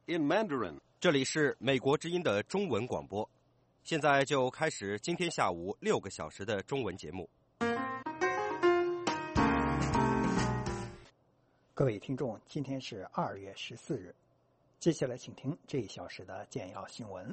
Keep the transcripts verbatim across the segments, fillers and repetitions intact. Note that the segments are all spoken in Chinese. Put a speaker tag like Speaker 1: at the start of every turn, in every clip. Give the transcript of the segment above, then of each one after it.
Speaker 1: in Mandarin.
Speaker 2: 这里是美国之音的中文广播，现在就开始今天下午六个小时的中文节目。
Speaker 3: 各位听众，今天是二月十四日，接下来请听这一小时的简要新闻。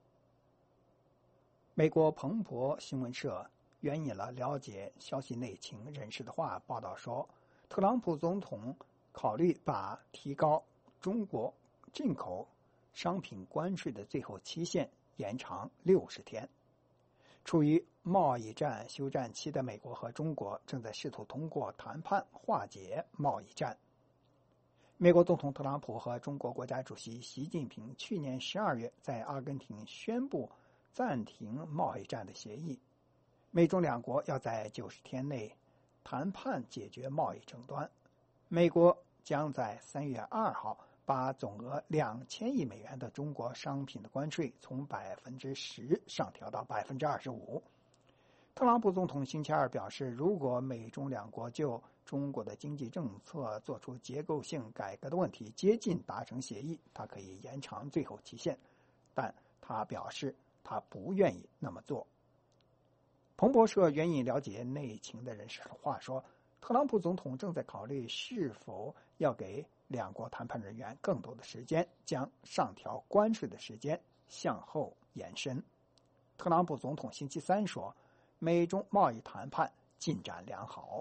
Speaker 3: 美国彭博新闻社援引了了解消息内情人士的话报道说，特朗普总统考虑把提高中国进口商品关税的最后期限延长六十天。处于贸易战休战期的美国和中国正在试图通过谈判化解贸易战。美国总统特朗普和中国国家主席习近平去年十二月在阿根廷宣布暂停贸易战的协议，美中两国要在九十天内谈判解决贸易争端。美国将在三月二号把总额两千亿美元的中国商品的关税从百分之十上调到百分之二十五。特朗普总统星期二表示，如果美中两国就中国的经济政策做出结构性改革的问题接近达成协议，他可以延长最后期限，但他表示他不愿意那么做。彭博社援引了解内情的人士的话说，特朗普总统正在考虑是否要给两国谈判人员更多的时间，将上调关税的时间向后延伸。特朗普总统星期三说，美中贸易谈判进展良好。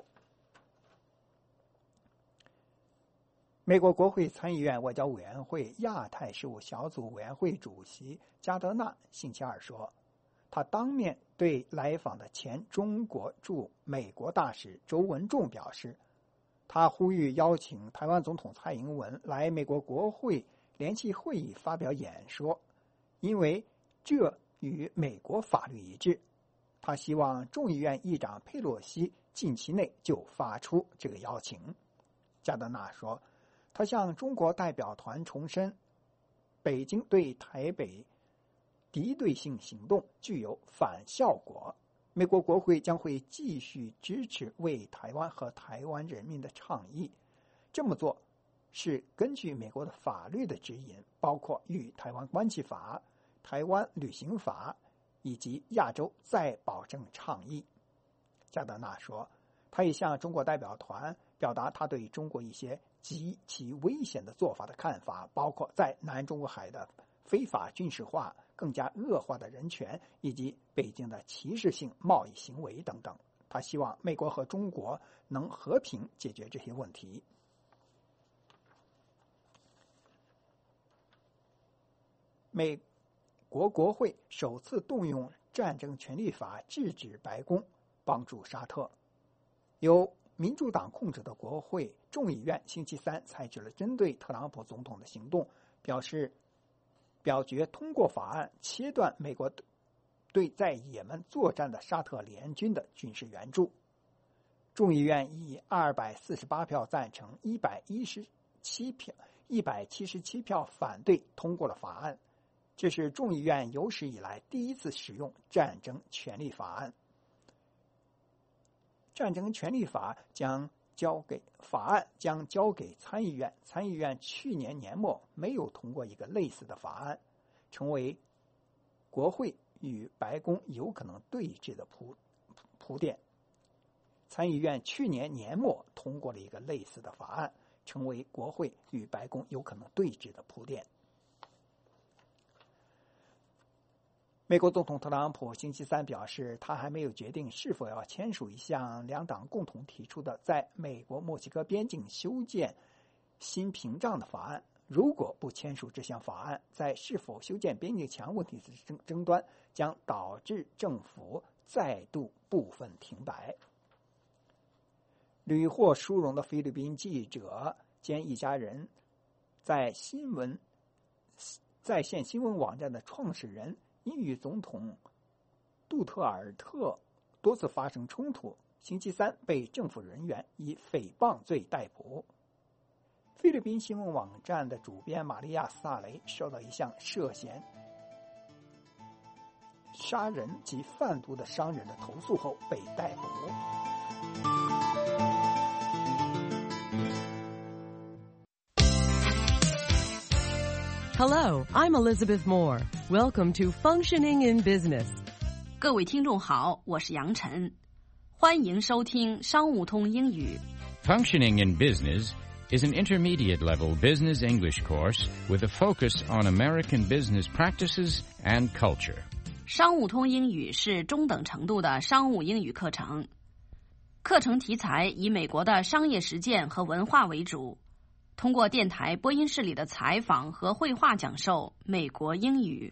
Speaker 3: 美国国会参议院外交委员会亚太事务小组委员会主席加德纳星期二说，他当面对来访的前中国驻美国大使周文重表示，他呼吁邀请台湾总统蔡英文来美国国会联席会议发表演说，因为这与美国法律一致。他希望众议院议长佩洛西近期内就发出这个邀请。加德纳说，他向中国代表团重申，北京对台北敌对性行动具有反效果，美国国会将会继续支持为台湾和台湾人民的倡议。这么做是根据美国的法律的指引，包括与台湾关系法、台湾旅行法以及亚洲再保证倡议。加德纳说，他也向中国代表团表达他对中国一些极其危险的做法的看法，包括在南中国海的非法军事化、更加恶化的人权以及北京的歧视性贸易行为等等。他希望美国和中国能和平解决这些问题。美国国会首次动用战争权利法制止白宫帮助沙特。由民主党控制的国会众议院星期三采取了针对特朗普总统的行动，表示表决通过法案，切断美国对在也门作战的沙特联军的军事援助。众议院以二百四十八票赞成、一百一十七票、一百七十七票反对通过了法案。这是众议院有史以来第一次使用战争权利法案。战争权利法将交给法案将交给参议院，参议院去年年末没有通过一个类似的法案，成为国会与白宫有可能对峙的铺铺垫。参议院去年年末通过了一个类似的法案，成为国会与白宫有可能对峙的铺垫。美国总统特朗普星期三表示，他还没有决定是否要签署一项两党共同提出的在美国墨西哥边境修建新屏障的法案。如果不签署这项法案，在是否修建边境墙问题的争争端将导致政府再度部分停摆。屡获殊荣的菲律宾记者兼一家人在新闻在线新闻网站的创始人因与总统杜特尔特多次发生冲突，星期三被政府人员以诽谤罪逮捕。菲律宾新闻网站的主编玛利亚·萨雷受到一项涉嫌杀人及贩毒的商人的投诉后被逮捕。
Speaker 1: Hello, I'm Elizabeth Moore. Welcome to Functioning in Business.
Speaker 4: 各位听众好，我是杨晨，欢迎收听商务通英语。
Speaker 5: Functioning in Business is an intermediate-level business English course with a focus on American business practices and culture.
Speaker 4: 商务通英语是中等程度的商务英语课程，课程题材以美国的商业实践和文化为主，通过电台播音室里的采访和绘画讲授美国英语。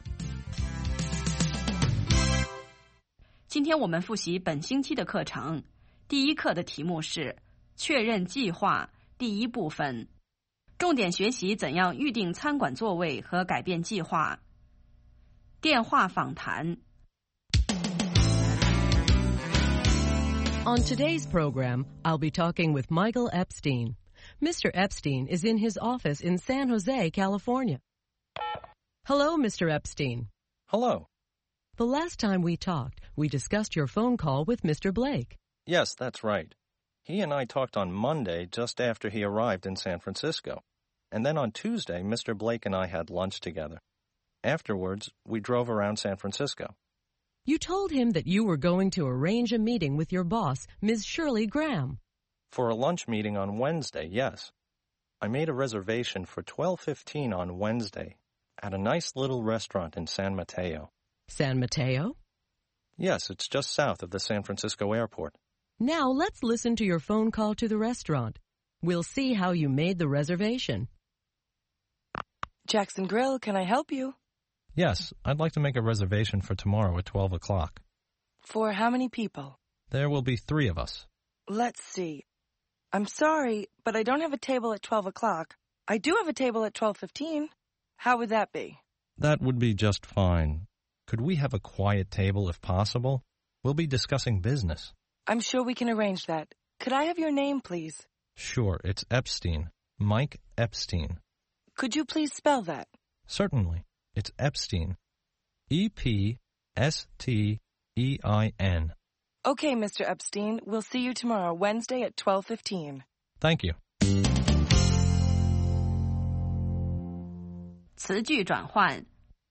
Speaker 4: 今天我们复习本星期的课程，第一课的题目是确认计划第一部分，重点学习怎样预定餐馆座位和改变计划。电话访谈。
Speaker 1: On today's program, I'll be talking with Michael Epstein. Mister Epstein is in his office in San Jose, California. Hello, Mister Epstein.
Speaker 6: Hello.
Speaker 1: The last time we talked, we discussed your phone call with Mister Blake.
Speaker 6: Yes, that's right. He and I talked on Monday just after he arrived in San Francisco. And then on Tuesday, Mister Blake and I had lunch together. Afterwards, we drove around San Francisco.
Speaker 1: You told him that you were going to arrange a meeting with your boss, Miz Shirley Graham.
Speaker 6: For a lunch meeting on Wednesday, yes. I made a reservation for twelve fifteen on Wednesday at a nice little restaurant in San Mateo.
Speaker 1: San Mateo?
Speaker 6: Yes, it's just south of the San Francisco airport.
Speaker 1: Now let's listen to your phone call to the restaurant. We'll see how you made the reservation.
Speaker 7: Jackson Grill, can I help you?
Speaker 6: Yes, I'd like to make a reservation for tomorrow at twelve o'clock.
Speaker 7: For how many people?
Speaker 6: There will be three of us.
Speaker 7: Let's see. I'm sorry, but I don't have a table at twelve o'clock. I do have a table at twelve fifteen. How would that be?
Speaker 6: That would be just fine. Could we have a quiet table if possible? We'll be discussing business.
Speaker 7: I'm sure we can arrange that. Could I have your name, please?
Speaker 6: Sure, it's Epstein. Mike Epstein.
Speaker 7: Could you please spell that?
Speaker 6: Certainly. It's Epstein. E P S T E I N.
Speaker 7: Okay, Mister Epstein. We'll see you tomorrow, Wednesday at twelve fifteen.
Speaker 6: Thank you.
Speaker 4: 词句转换。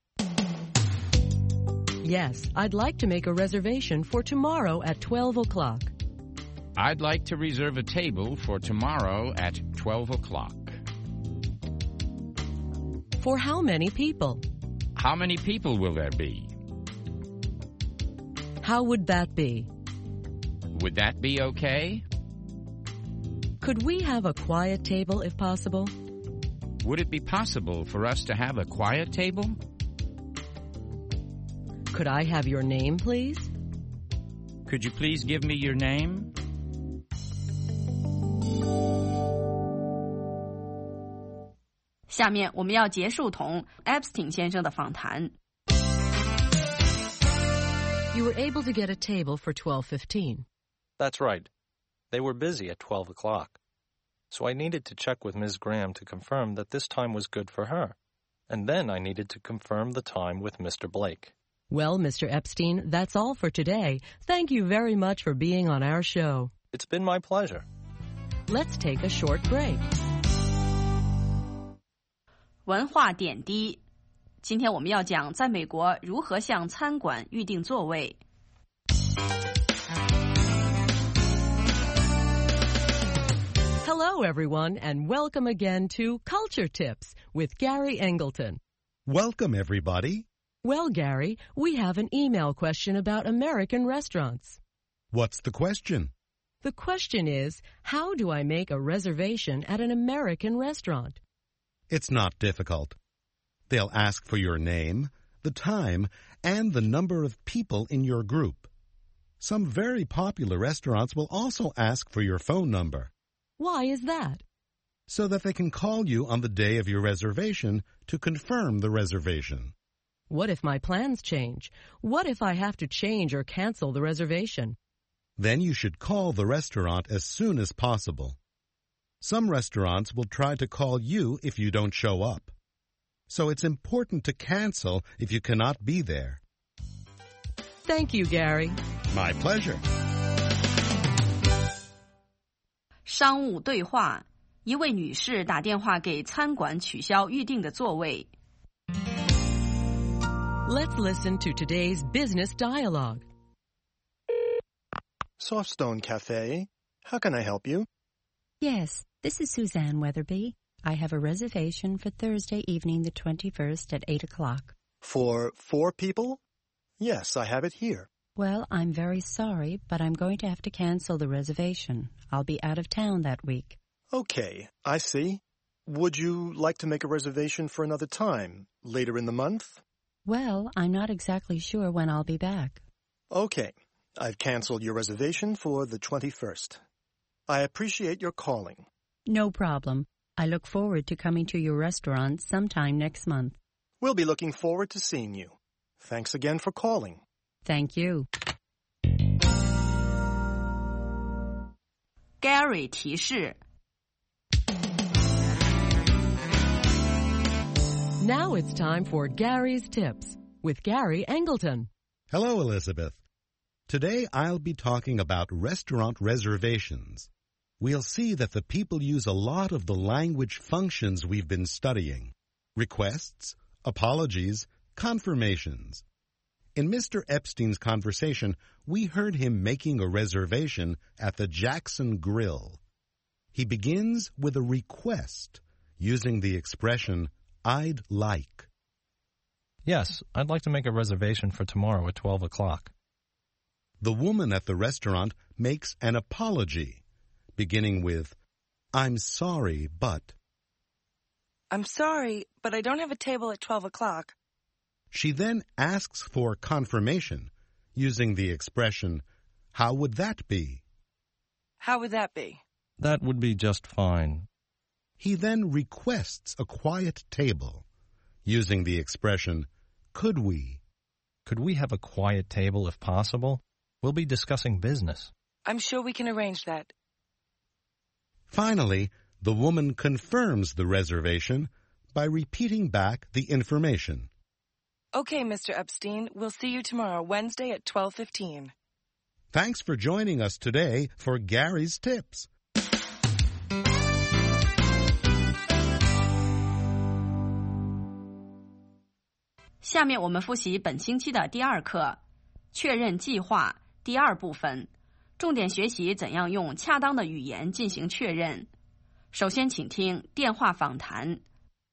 Speaker 1: Yes, I'd like to make a reservation for tomorrow at twelve o'clock.
Speaker 5: I'd like to reserve a table for tomorrow at twelve o'clock.
Speaker 1: For how many people?
Speaker 5: How many people will there be?
Speaker 1: How would that be?
Speaker 5: Would that be okay?
Speaker 1: Could we have a quiet table if possible?
Speaker 5: Would it be possible for us to have a quiet table?
Speaker 1: Could I have your name, please?
Speaker 5: Could you please give me your name?
Speaker 4: 下面我们要结束同 Epstein 先生的访谈。
Speaker 1: You were able to get a table for twelve fifteen.
Speaker 6: That's right. They were busy at twelve o'clock. So I needed to check with Miz Graham to confirm that this time was good for her. And then I needed to confirm the time with Mister Blake.
Speaker 1: Well, Mister Epstein, that's all for today. Thank you very much for being on our show.
Speaker 6: It's been my pleasure.
Speaker 1: Let's take a short break.
Speaker 4: 文化点滴。今天我们要讲在美国如何向餐馆预订座位。
Speaker 1: Hello, everyone, and welcome again to Culture Tips with Gary Engleton.
Speaker 8: Welcome, everybody.
Speaker 1: Well, Gary, we have an email question about American restaurants.
Speaker 8: What's the question?
Speaker 1: The question is, how do I make a reservation at an American restaurant?
Speaker 8: It's not difficult. They'll ask for your name, the time, and the number of people in your group. Some very popular restaurants will also ask for your phone number.
Speaker 1: Why is that?
Speaker 8: So that they can call you on the day of your reservation to confirm the reservation.
Speaker 1: What if my plans change? What if I have to change or cancel the reservation?
Speaker 8: Then you should call the restaurant as soon as possible. Some restaurants will try to call you if you don't show up. So it's important to cancel if you cannot be there.
Speaker 1: Thank you, Gary.
Speaker 8: My pleasure.
Speaker 4: 商务对话，一位女士打电话给餐馆取消预定的座位。
Speaker 1: Let's listen to today's business dialogue.
Speaker 9: Softstone Cafe. How can I help you?
Speaker 10: Yes, this is Suzanne Weatherby. I have a reservation for Thursday evening the twenty-first at eight o'clock.
Speaker 9: For four people? Yes, I have it here.
Speaker 10: Well, I'm very sorry, but I'm going to have to cancel the reservation. I'll be out of town that week.
Speaker 9: Okay, I see. Would you like to make a reservation for another time, later in the month?
Speaker 10: Well, I'm not exactly sure when I'll be back.
Speaker 9: Okay, I've canceled your reservation for the twenty-first. I appreciate your calling.
Speaker 10: No problem. I look forward to coming to your restaurant sometime next month.
Speaker 9: We'll be looking forward to seeing you. Thanks again for calling.
Speaker 10: Thank you.
Speaker 4: Gary 提示
Speaker 1: Now it's time for Gary's Tips with Gary Angleton.
Speaker 8: Hello, Elizabeth. Today I'll be talking about restaurant reservations. We'll see that the people use a lot of the language functions we've been studying. Requests, apologies, confirmations. In Mister Epstein's conversation, we heard him making a reservation at the Jackson Grill. He begins with a request, using the expression, I'd like.
Speaker 6: Yes, I'd like to make a reservation for tomorrow at twelve o'clock.
Speaker 8: The woman at the restaurant makes an apology, beginning with, I'm sorry, but...
Speaker 7: I'm sorry, but I don't have a table at twelve o'clock.
Speaker 8: She then asks for confirmation, using the expression, how would that be?
Speaker 7: How would that be?
Speaker 6: That would be just fine.
Speaker 8: He then requests a quiet table, using the expression, could we?
Speaker 6: Could we have a quiet table if possible? We'll be discussing business.
Speaker 7: I'm sure we can arrange that.
Speaker 8: Finally, the woman confirms the reservation by repeating back the information.
Speaker 7: Okay, Mister Epstein, we'll see you tomorrow, Wednesday at twelve fifteen.
Speaker 8: Thanks for joining us today for Gary's Tips.
Speaker 4: "下面我们复习本星期的第二课，确认计划第二部分，重点学习怎样用恰当的语言进行确认。首先，请听电话访谈。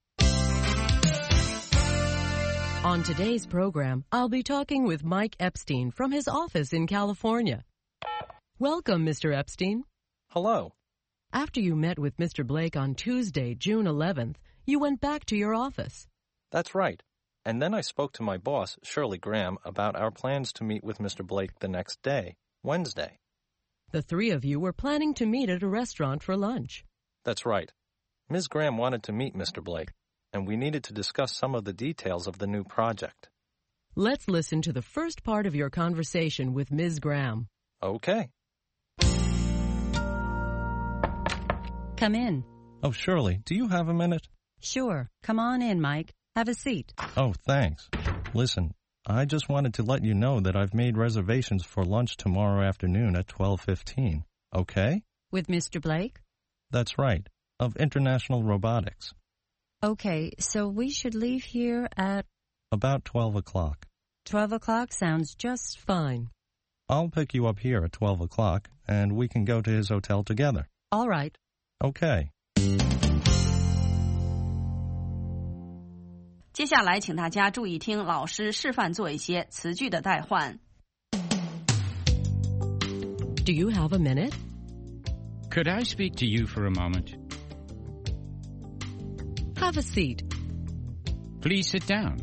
Speaker 1: On today's program, I'll be talking with Mike Epstein from his office in California. Welcome, Mister Epstein.
Speaker 6: Hello.
Speaker 1: After you met with Mister Blake on Tuesday, June eleventh, you went back to your office.
Speaker 6: That's right. And then I spoke to my boss, Shirley Graham, about our plans to meet with Mister Blake the next day, Wednesday.
Speaker 1: The three of you were planning to meet at a restaurant for lunch.
Speaker 6: That's right. Miz Graham wanted to meet Mister Blake, and we needed to discuss some of the details of the new project.
Speaker 1: Let's listen to the first part of your conversation with Miz Graham.
Speaker 6: Okay.
Speaker 10: Come in.
Speaker 6: Oh, Shirley, do you have a minute?
Speaker 10: Sure. Come on in, Mike. Have a seat.
Speaker 6: Oh, thanks. Listen, I just wanted to let you know that I've made reservations for lunch tomorrow afternoon at twelve fifteen. Okay?
Speaker 10: With Mister Blake?
Speaker 6: That's right. Of International Robotics.
Speaker 10: Okay, so we should leave here at...
Speaker 6: About twelve o'clock.
Speaker 10: twelve o'clock sounds just
Speaker 1: Fine.
Speaker 6: I'll pick you up here at twelve o'clock, and we can go to his hotel together.
Speaker 10: all right.
Speaker 6: Okay.
Speaker 4: 接下来，请大家注意听老师示范做一些词句的代换。
Speaker 1: Do you have a minute?
Speaker 5: Could I speak to you for a moment?
Speaker 1: Have a seat.
Speaker 5: Please sit down.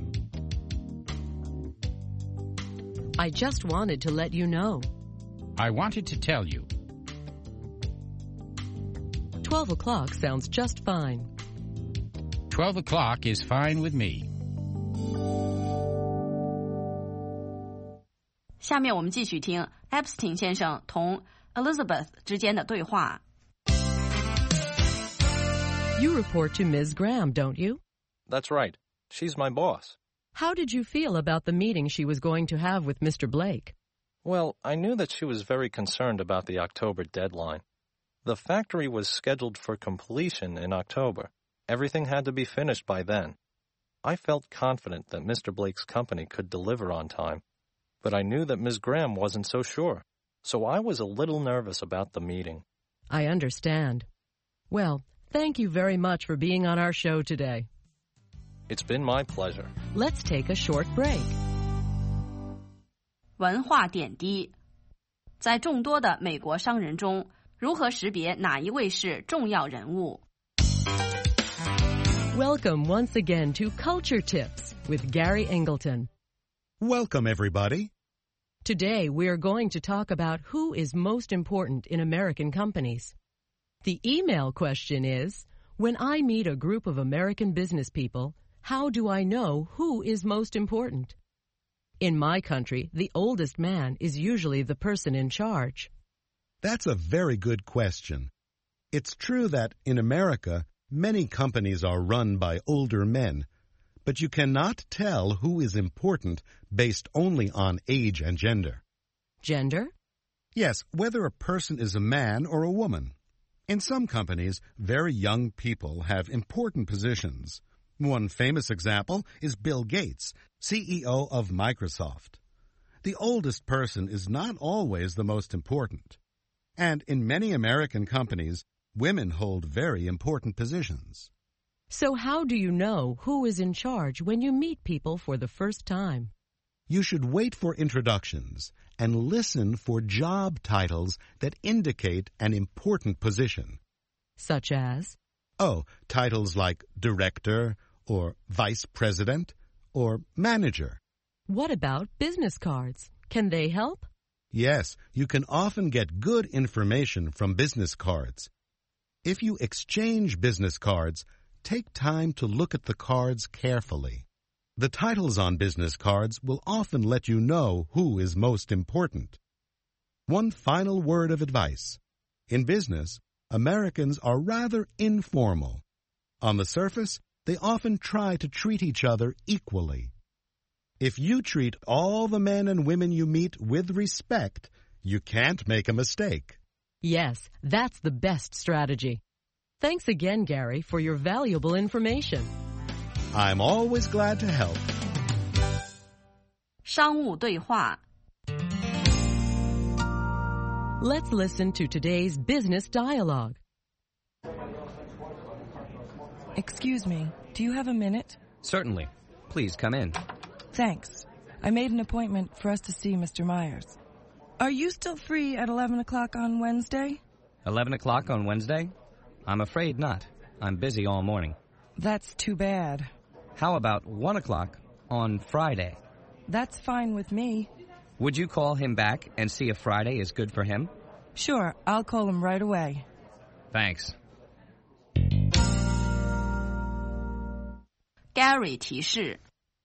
Speaker 1: I just wanted to let you know.
Speaker 5: I wanted to tell you.
Speaker 1: Twelve o'clock sounds just fine.
Speaker 5: Twelve o'clock is fine with me.
Speaker 4: 下面我们继续听 Epstein 先生同 Elizabeth 之间的对话。
Speaker 1: You report to Miz Graham, don't you?
Speaker 6: That's right. She's my boss.
Speaker 1: How did you feel about the meeting she was going to have with Mister Blake?
Speaker 6: Well, I knew that she was very concerned about the October deadline. The factory was scheduled for completion in October. Everything had to be finished by then. I felt confident that Mister Blake's company could deliver on time, but I knew that Miz Graham wasn't so sure, so I was a little nervous about the meeting.
Speaker 1: I understand. Well, thank you very much for being on our show today.
Speaker 6: It's been my pleasure.
Speaker 1: Let's take a short break.
Speaker 4: 文化点滴，在众多的美国商人中，如何识别哪一位是重要人物？
Speaker 1: Welcome once again to Culture Tips with Gary Engleton.
Speaker 8: Welcome, everybody.
Speaker 1: Today, we are going to talk about who is most important in American companies. The email question is, when I meet a group of American business people, how do I know who is most important? In my country, the oldest man is usually the person in charge.
Speaker 8: That's a very good question. It's true that in America, many companies are run by older men, but you cannot tell who is important based only on age and gender.
Speaker 1: Gender?
Speaker 8: Yes, whether a person is a man or a woman. In some companies, very young people have important positions. One famous example is Bill Gates, C E O of Microsoft. The oldest person is not always the most important. And in many American companies, women hold very important positions.
Speaker 1: So how do you know who is in charge when you meet people for the first time?
Speaker 8: You should wait for introductions and listen for job titles that indicate an important position.
Speaker 1: Such as?
Speaker 8: Oh, titles like director or vice president or manager.
Speaker 1: What about business cards? Can they help?
Speaker 8: Yes, you can often get good information from business cards. If you exchange business cards, take time to look at the cards carefully. The titles on business cards will often let you know who is most important. One final word of advice. In business, Americans are rather informal. On the surface, they often try to treat each other equally. If you treat all the men and women you meet with respect, you can't make a mistake.
Speaker 1: Yes, that's the best strategy. Thanks again, Gary, for your valuable information.
Speaker 8: I'm always glad to help.
Speaker 4: 商务对话
Speaker 1: Let's listen to today's business dialogue.
Speaker 7: Excuse me, do you have a minute?
Speaker 11: Certainly. Please come in.
Speaker 7: Thanks. I made an appointment for us to see Mister Myers. Are you still free at eleven o'clock on Wednesday?
Speaker 11: eleven o'clock on Wednesday? I'm afraid not. I'm busy all morning.
Speaker 7: That's too bad.
Speaker 11: How about one o'clock on Friday?
Speaker 7: That's fine with me.
Speaker 11: Would you call him back and see if Friday is good for him?
Speaker 7: Sure, I'll call him right away.
Speaker 11: Thanks.
Speaker 4: Gary 提示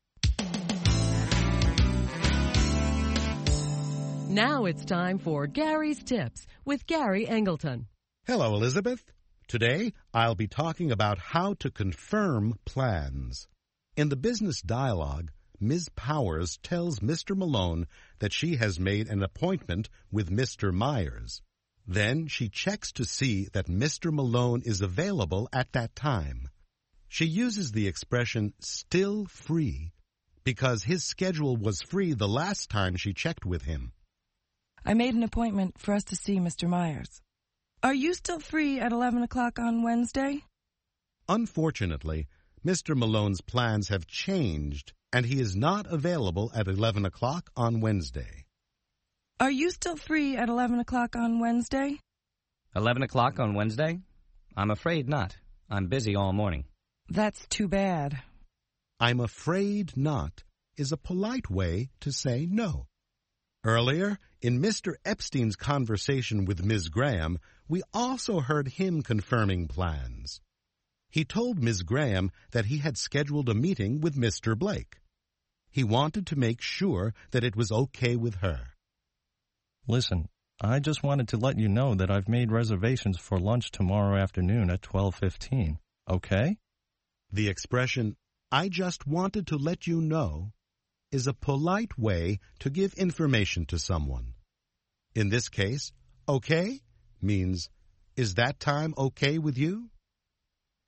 Speaker 1: Now it's time for Gary's Tips with Gary Engleton.
Speaker 8: Hello, Elizabeth. Today, I'll be talking about how to confirm plans. In the business dialogue, Miz Powers tells Mister Malone that she has made an appointment with Mister Myers. Then she checks to see that Mister Malone is available at that time. She uses the expression still free because his schedule was free the last time she checked with him.
Speaker 7: I made an appointment for us to see Mister Myers. Are you still free at eleven o'clock on Wednesday?
Speaker 8: Unfortunately, Mister Malone's plans have changed, and he is not available at eleven o'clock on Wednesday.
Speaker 7: Are you still free at eleven o'clock on Wednesday?
Speaker 11: eleven o'clock on Wednesday? I'm afraid not. I'm busy all morning.
Speaker 7: That's too bad.
Speaker 8: I'm afraid not is a polite way to say no. Earlier, in Mister Epstein's conversation with Miz Graham, we also heard him confirming plans. He told Miz Graham that he had scheduled a meeting with Mister Blake. He wanted to make sure that it was okay with her.
Speaker 6: Listen, I just wanted to let you know that I've made reservations for lunch tomorrow afternoon at twelve fifteen. Okay?
Speaker 8: The expression, I just wanted to let you know, is a polite way to give information to someone. In this case, okay means, is that time okay with you?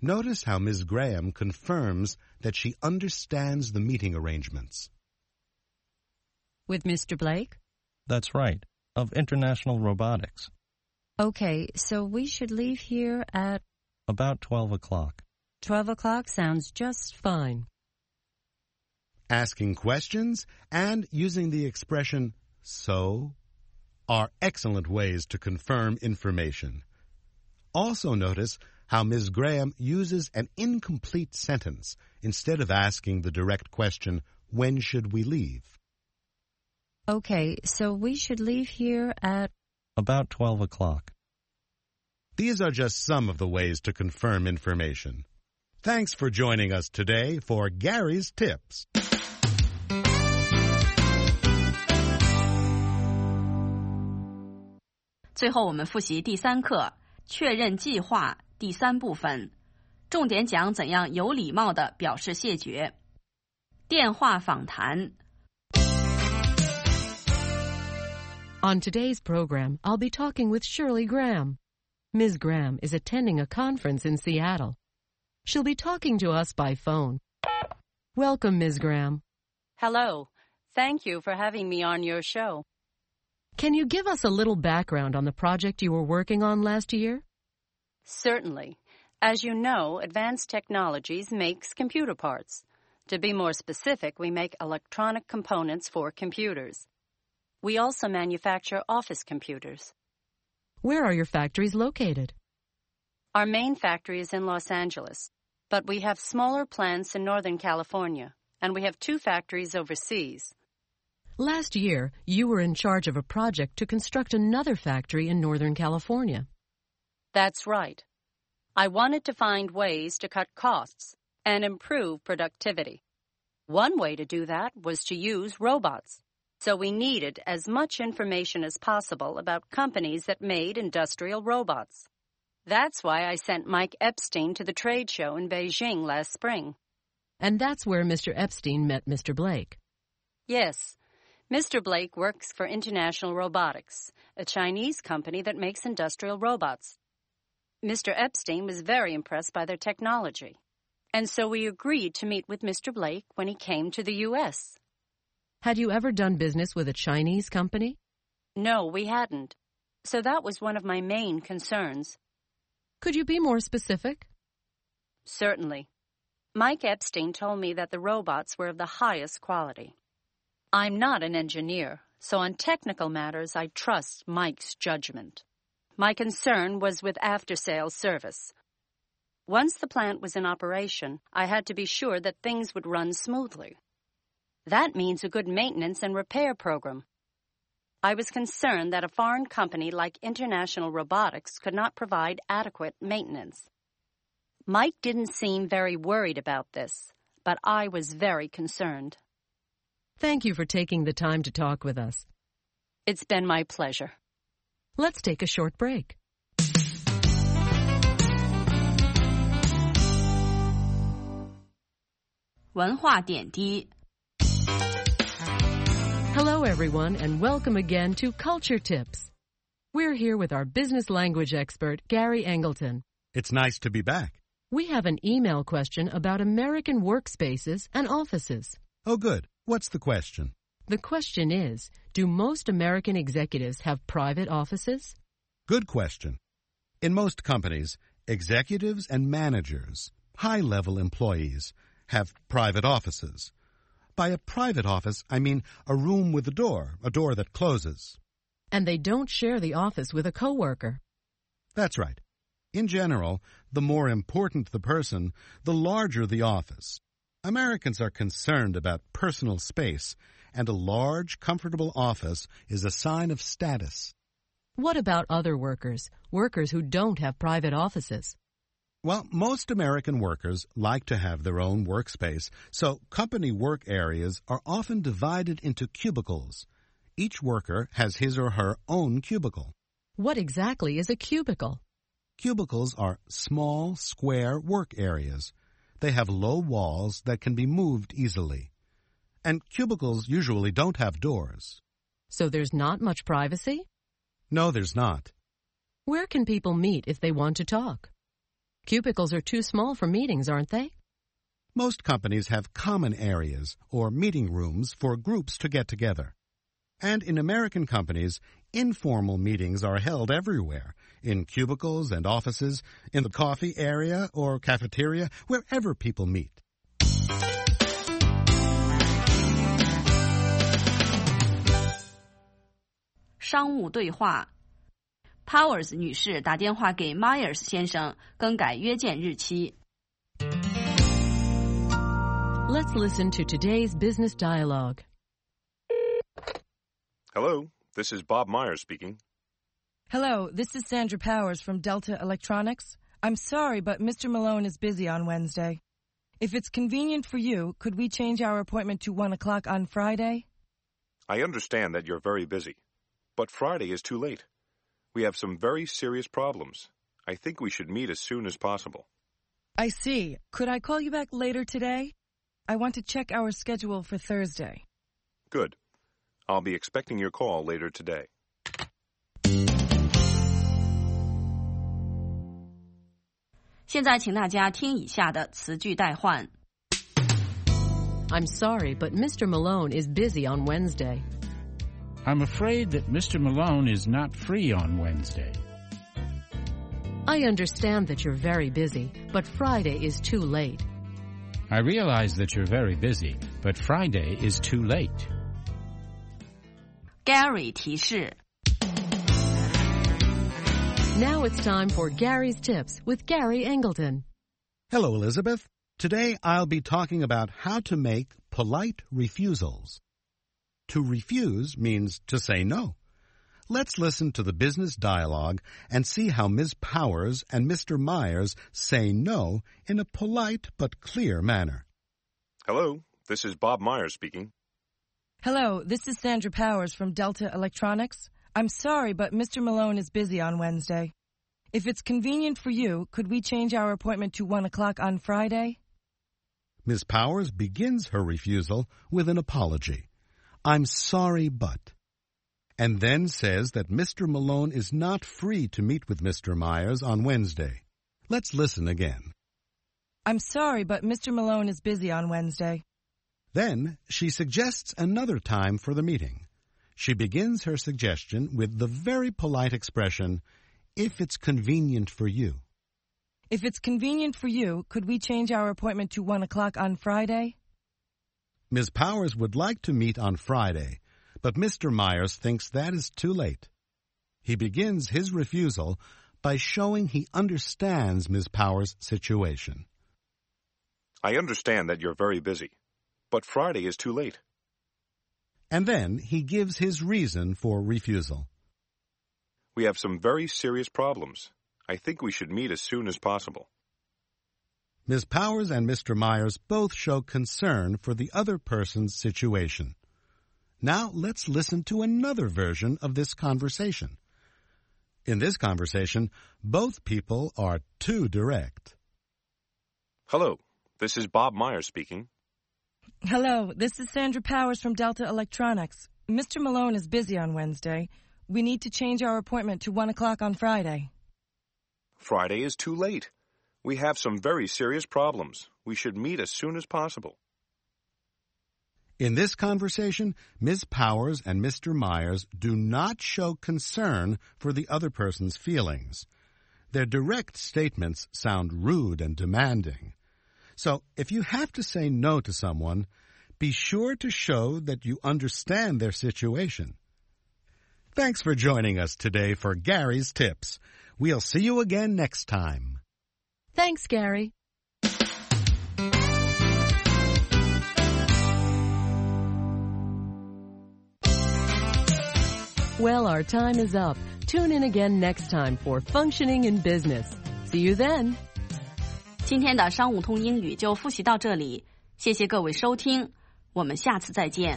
Speaker 8: Notice how Miz Graham confirms that she understands the meeting arrangements.
Speaker 10: With Mister Blake?
Speaker 6: That's right, of International Robotics.
Speaker 10: Okay, so we should leave here at...
Speaker 6: About twelve o'clock.
Speaker 10: twelve o'clock sounds just
Speaker 1: Fine.
Speaker 8: Asking questions and using the expression so are excellent ways to confirm information. Also notice how Miz Graham uses an incomplete sentence instead of asking the direct question, when should we leave?
Speaker 10: Okay, so we should leave here at...
Speaker 6: About twelve o'clock.
Speaker 8: These are just some of the ways to confirm information. Thanks for joining us today for Gary's Tips.
Speaker 4: 《最后我们复习第三课确认计划第三部分，重点讲怎样有礼貌地表示谢绝。电话访谈。
Speaker 1: On today's program, I'll be talking with Shirley Graham. Miz Graham is attending a conference in Seattle. She'll be talking to us by phone. Welcome, Miz Graham.
Speaker 12: Hello. Thank you for having me on your show.
Speaker 1: Can you give us a little background on the project you were working on last year?
Speaker 12: Certainly. As you know, Advanced Technologies makes computer parts. To be more specific, we make electronic components for computers. We also manufacture office computers.
Speaker 1: Where are your factories located?
Speaker 12: Our main factory is in Los Angeles, but we have smaller plants in Northern California, and we have two factories overseas.
Speaker 1: Last year, you were in charge of a project to construct another factory in Northern California.
Speaker 12: That's right. I wanted to find ways to cut costs and improve productivity. One way to do that was to use robots. So we needed as much information as possible about companies that made industrial robots. That's why I sent Mike Epstein to the trade show in Beijing last spring.
Speaker 1: And that's where Mister Epstein met Mister Blake.
Speaker 12: Yes. Mister Blake works for International Robotics, a Chinese company that makes industrial robots. Mister Epstein was very impressed by their technology. And so we agreed to meet with Mister Blake when he came to the U S
Speaker 1: Had you ever done business with a Chinese company?
Speaker 12: No, we hadn't. So that was one of my main concerns.
Speaker 1: Could you be more specific?
Speaker 12: Certainly. Mike Epstein told me that the robots were of the highest quality. I'm not an engineer, so on technical matters I trust Mike's judgment. My concern was with after-sales service. Once the plant was in operation, I had to be sure that things would run smoothly. That means a good maintenance and repair program. I was concerned that a foreign company like International Robotics could not provide adequate maintenance. Mike didn't seem very worried about this, but I was very concerned.
Speaker 1: Thank you for taking the time to talk with us.
Speaker 12: It's been my pleasure.
Speaker 1: Let's take a short break.
Speaker 4: 文化点滴
Speaker 1: Hello, everyone, and welcome again to Culture Tips. We're here with our business language expert, Gary Engleton.
Speaker 8: It's nice to be back.
Speaker 1: We have an email question about American workspaces and offices.
Speaker 8: Oh, good. What's the question?
Speaker 1: The question is, do most American executives have private offices?
Speaker 8: Good question. In most companies, executives and managers, high-level employees, have private offices. By a private office, I mean a room with a door, a door that closes.
Speaker 1: And they don't share the office with a coworker.
Speaker 8: That's right. In general, the more important the person, the larger the office. Americans are concerned about personal space, and a large, comfortable office is a sign of status.
Speaker 1: What about other workers, workers who don't have private offices?
Speaker 8: Well, most American workers like to have their own workspace, so company work areas are often divided into cubicles. Each worker has his or her own cubicle.
Speaker 1: What exactly is a cubicle?
Speaker 8: Cubicles are small, square work areas. They have low walls that can be moved easily. And cubicles usually don't have doors.
Speaker 1: So there's not much privacy?
Speaker 8: No, there's not.
Speaker 1: Where can people meet if they want to talk? Cubicles are too small for meetings, aren't they?
Speaker 8: Most companies have common areas or meeting rooms for groups to get together. And in American companies, informal meetings are held everywhere, in cubicles and offices, in the coffee area or cafeteria, wherever people meet.
Speaker 4: 商务对话 Powers 女士打电话给 Myers 先生更改约见日期。
Speaker 1: Let's listen to today's business dialogue.
Speaker 13: Hello, this is Bob Myers speaking.
Speaker 7: Hello, this is Sandra Powers from Delta Electronics. I'm sorry, but Mister Malone is busy on Wednesday. If it's convenient for you, could we change our appointment to one o'clock on Friday?
Speaker 13: I understand that you're very busy, but Friday is too late. We have some very serious problems. I think we should meet as soon as possible.
Speaker 7: I see. Could I call you back later today? I want to check our schedule for Thursday.
Speaker 13: Good. I'll be expecting your call later today.
Speaker 4: 现在请大家听以下的词句代换。
Speaker 1: I'm sorry, but Mister Malone is busy on Wednesday.
Speaker 5: I'm afraid that Mister Malone is not free on Wednesday.
Speaker 1: I understand that you're very busy, but Friday is too late.
Speaker 5: I realize that you're very busy, but Friday is too late.
Speaker 4: Gary 提示
Speaker 1: Now it's time for Gary's Tips with Gary Angleton.
Speaker 8: Hello, Elizabeth. Today I'll be talking about how to make polite refusals. To refuse means to say no. Let's listen to the business dialogue and see how Miz Powers and Mister Myers say no in a polite but clear manner.
Speaker 13: Hello, this is Bob Myers speaking.
Speaker 7: Hello, this is Sandra Powers from Delta Electronics. I'm sorry, but Mister Malone is busy on Wednesday. If it's convenient for you, could we change our appointment to one o'clock on Friday?
Speaker 8: Miz Powers begins her refusal with an apology. I'm sorry, but... and then says that Mister Malone is not free to meet with Mister Myers on Wednesday. Let's listen again.
Speaker 7: I'm sorry, but Mister Malone is busy on Wednesday.
Speaker 8: Then she suggests another time for the meeting. She begins her suggestion with the very polite expression, if it's convenient for you.
Speaker 7: If it's convenient for you, could we change our appointment to one o'clock on Friday?
Speaker 8: Miz Powers would like to meet on Friday, but Mister Myers thinks that is too late. He begins his refusal by showing he understands Miz Powers' situation.
Speaker 13: I understand that you're very busy, but Friday is too late.
Speaker 8: And then he gives his reason for refusal.
Speaker 13: We have some very serious problems. I think we should meet as soon as possible.
Speaker 8: Miz Powers and Mister Myers both show concern for the other person's situation. Now let's listen to another version of this conversation. In this conversation, both people are too direct.
Speaker 13: Hello, this is Bob Myers speaking.
Speaker 7: Hello, this is Sandra Powers from Delta Electronics. Mister Malone is busy on Wednesday. We need to change our appointment to one o'clock on Friday.
Speaker 13: Friday is too late. We have some very serious problems. We should meet as soon as possible.
Speaker 8: In this conversation, Miz Powers and Mister Myers do not show concern for the other person's feelings. Their direct statements sound rude and demanding. So, if you have to say no to someone, be sure to show that you understand their situation. Thanks for joining us today for Gary's Tips. We'll see you again next time.
Speaker 1: Thanks, Gary. Well, our time is up. Tune in again next time for Functioning in Business. See you then.
Speaker 4: 今天的商务通英语就复习到这里，谢谢各位收听，我们下次再见。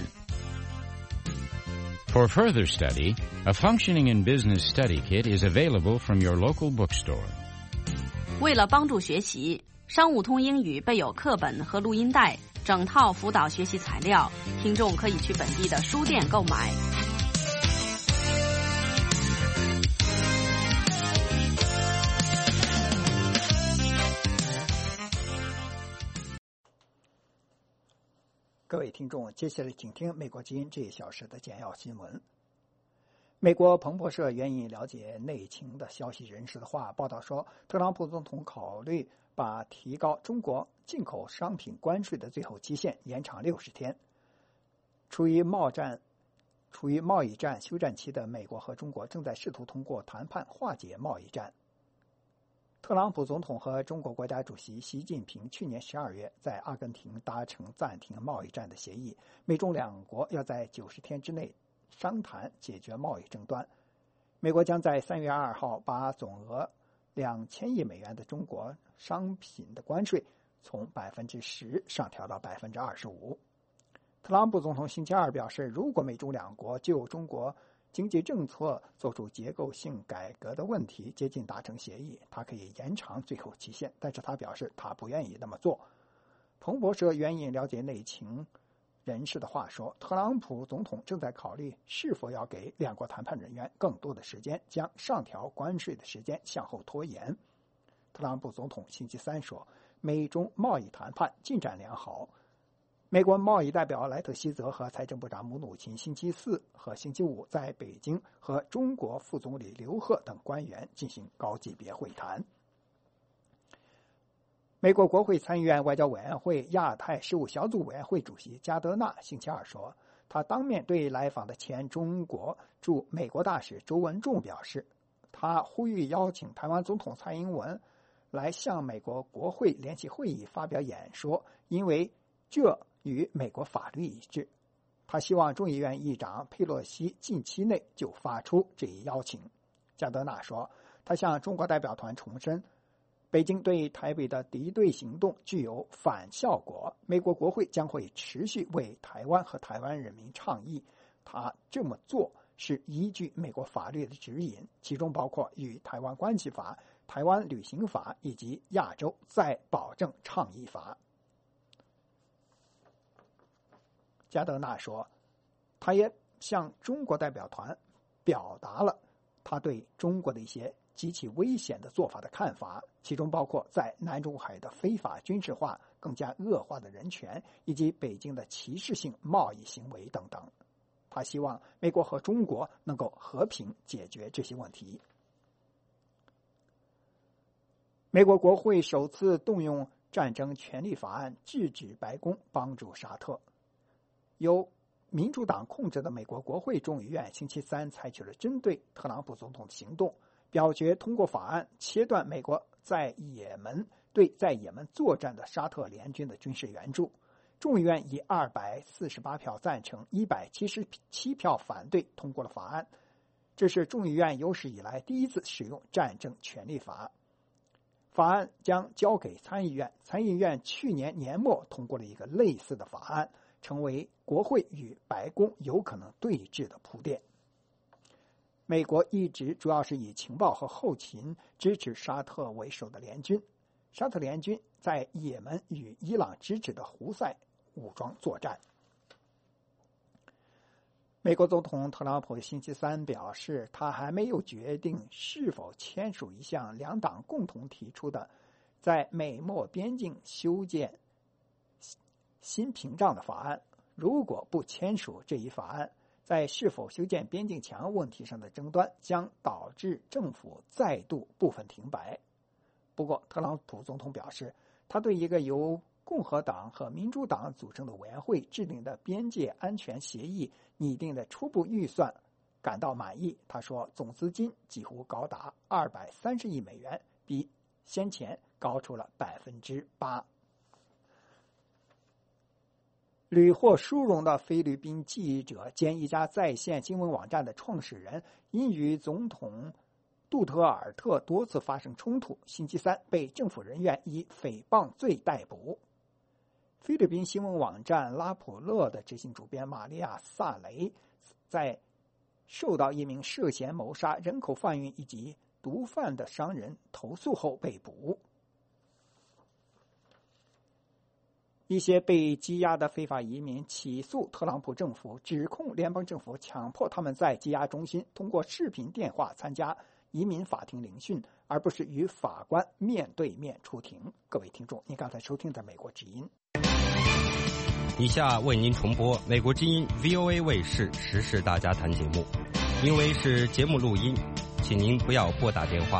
Speaker 5: For further study, a Functioning in Business study kit is available from your local bookstore.
Speaker 4: 为了帮助学习，商务通英语备有课本和录音带，整套辅导学习材料，听众可以去本地的书店购买。
Speaker 3: 各位听众，接下来请听美国之音这一小时的简要新闻。美国彭博社援引了解内情的消息人士的话报道说，特朗普总统考虑把提高中国进口商品关税的最后期限延长六十天。处于贸战处于贸易战休战期的美国和中国正在试图通过谈判化解贸易战。特朗普总统和中国国家主席习近平去年十二月在阿根廷达成暂停贸易战的协议，美中两国要在九十天之内商谈解决贸易争端。美国将在三月二号把总额两千亿美元的中国商品的关税从百分之十上调到百分之二十五。特朗普总统星期二表示，如果美中两国就中国经济政策做出结构性改革的问题接近达成协议，他可以延长最后期限，但是他表示他不愿意那么做。彭博社援引了解内情人士的话说，特朗普总统正在考虑是否要给两国谈判人员更多的时间，将上调关税的时间向后拖延。特朗普总统星期三说，美中贸易谈判进展良好。美国贸易代表莱特希泽和财政部长姆努钦星期四和星期五在北京和中国副总理刘鹤等官员进行高级别会谈。美国国会参议院外交委员会亚太事务小组委员会主席加德纳星期二说，他当面对来访的前中国驻美国大使周文重表示，他呼吁邀请台湾总统蔡英文来向美国国会联席会议发表演说，因为这与美国法律一致。他希望众议院议长佩洛西近期内就发出这一邀请。加德纳说，他向中国代表团重申，北京对台北的敌对行动具有反效果，美国国会将会持续为台湾和台湾人民倡议。他这么做是依据美国法律的指引，其中包括与台湾关系法、台湾旅行法以及亚洲再保证倡议法。加德纳说，他也向中国代表团表达了他对中国的一些极其危险的做法的看法，其中包括在南中海的非法军事化、更加恶化的人权，以及北京的歧视性贸易行为等等。他希望美国和中国能够和平解决这些问题。美国国会首次动用战争权利法案制止白宫帮助沙特。由民主党控制的美国国会众议院星期三采取了针对特朗普总统的行动，表决通过法案，切断美国在也门对在也门作战的沙特联军的军事援助。众议院以二百四十八票赞成、一百七十七票反对通过了法案，这是众议院有史以来第一次使用战争权利法。法案将交给参议院，参议院去年年末通过了一个类似的法案，成为国会与白宫有可能对峙的铺垫。美国一直主要是以情报和后勤支持沙特为首的联军，沙特联军在也门与伊朗支持的胡塞武装作战。美国总统特朗普星期三表示，他还没有决定是否签署一项两党共同提出的在美墨边境修建新屏障的法案。如果不签署这一法案，在是否修建边境墙问题上的争端将导致政府再度部分停摆。不过，特朗普总统表示，他对一个由共和党和民主党组成的委员会制定的边界安全协议拟定的初步预算感到满意。他说，总资金几乎高达二百三十亿美元，比先前高出了百分之八。屡获殊荣的菲律宾记者兼一家在线新闻网站的创始人，因与总统杜特尔特多次发生冲突，星期三被政府人员以诽谤罪逮捕。菲律宾新闻网站拉普勒的执行主编玛利亚·萨雷在受到一名涉嫌谋杀、人口贩运以及毒贩的商人投诉后被捕。一些被羁押的非法移民起诉特朗普政府，指控联邦政府强迫他们在羁押中心通过视频电话参加移民法庭聆讯，而不是与法官面对面出庭。各位听众，您刚才收听的美国之音。
Speaker 2: 以下为您重播美国之音 V O A 卫视时事大家谈节目，因为是节目录音，请您不要拨打电话。